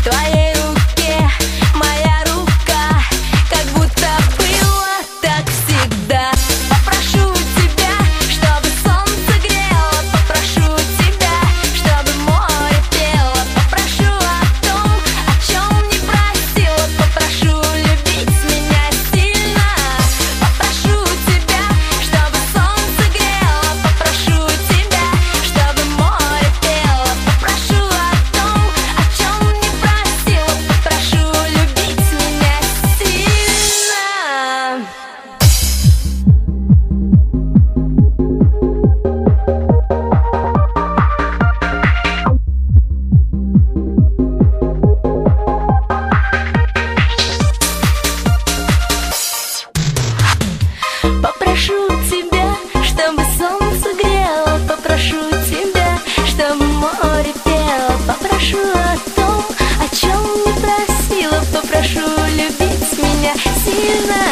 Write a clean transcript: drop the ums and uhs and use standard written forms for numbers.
твоей руке моя рука, как будто было так всегда. Попрошу тебя, чтобы солнце грело, попрошу тебя, чтобы море пело, попрошу о том, о чем не просила, попрошу любить меня сильно. Попрошу тебя, чтобы солнце грело, попрошу тебя, чтобы море пело, попрошу о том, о чем не просила, попрошу любить меня сильно. Попрошу тебя, чтобы солнце грело, попрошу тебя, чтобы море пело, попрошу о том, о чем не просила, попрошу любить меня сильно.